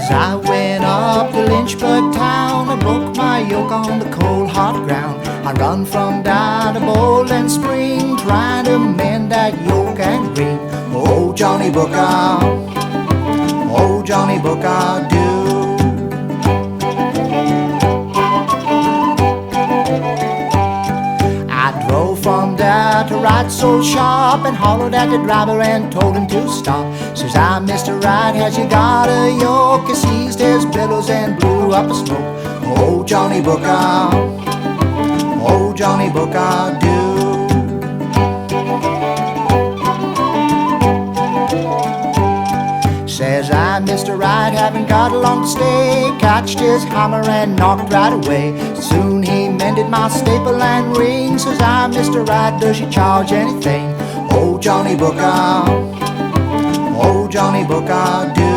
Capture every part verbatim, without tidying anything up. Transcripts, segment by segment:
As I went up to Lynchburg town, I broke my yoke on the cold hard ground. I run from down to Bowling Spring, trying to mend that yoke and ring. Oh, Johnny Booker, oh, Johnny Booker, do. I drove from there to ride so sharp and hollered at the driver and told him to stop. Says I, Mister Right, has you got a yoke? He seized his billows and blew up a smoke. Oh, Johnny Booker, oh, Johnny Booker, do. Says I, Mister Right, haven't got long to stay. Catched his hammer and knocked right away. Soon he mended my staple and ring. Says I, Mister Right, does he charge anything? Oh, Johnny Booker, oh, Johnny Booker, do.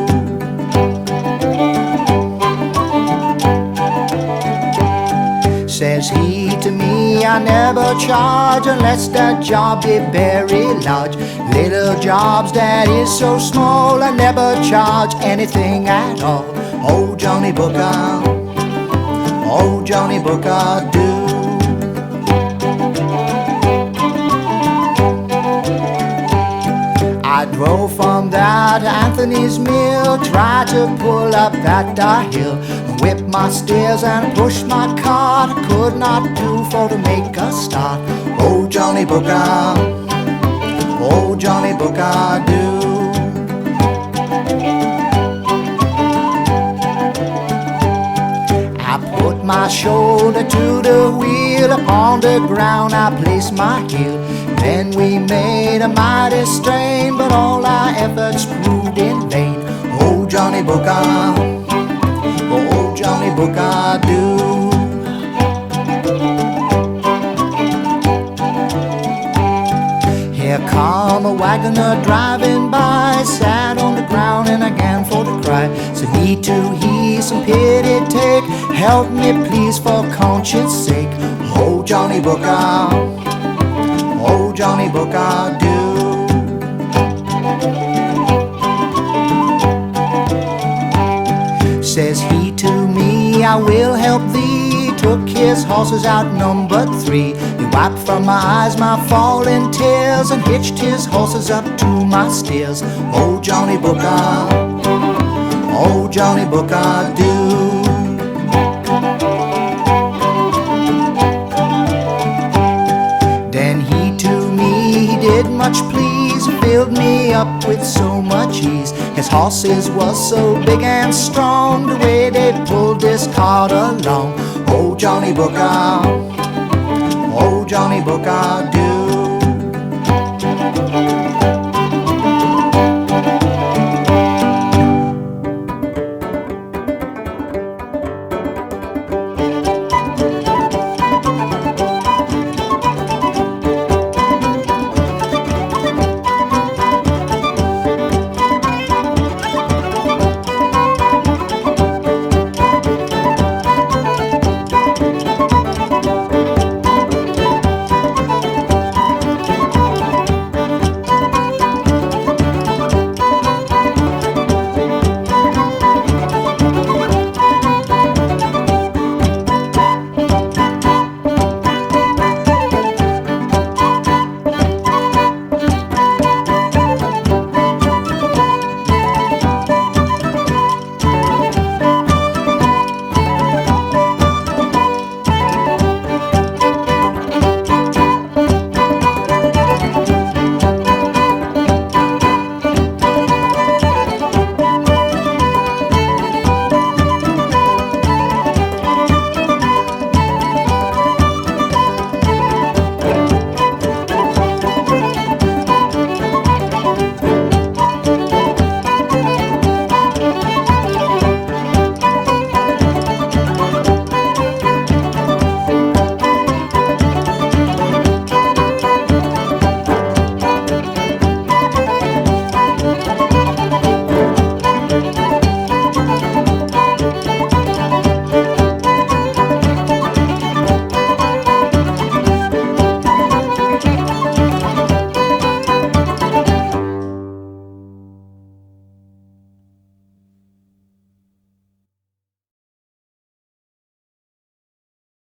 Says he to me, I never charge unless that job be very large. Little jobs that is so small, I never charge anything at all. Oh, Johnny Booker, oh, Johnny Booker, do. I drove from there to Anthony's Mill, tried to pull up that dar hill. Whipped my steers and pushed my cart. I could not do for to make a start. Oh, Johnny Booker, oh, Johnny Booker, do. I put my shoulder to the wheel. Upon the ground I placed my heel. Then we made a mighty strain, but all our efforts proved in vain. Oh, Johnny Booker, oh, Johnny Booker, do. Here come a wagoner driving by, sat on the ground and again for to cry. Said me too, he some pity take, help me please for conscience sake. Oh, Johnny Booker, oh, Johnny Booker, do. Says he to me, I will help thee. Took his horses out number three. He wiped from my eyes my falling tears and hitched his horses up to my steers. Oh, Johnny Booker, oh, Johnny Booker, do. Then he to me, he did much please, filled me up with so much ease. His horses was so big and strong, the way they pulled this cart along. Oh, Johnny Booker, oh, Johnny Booker,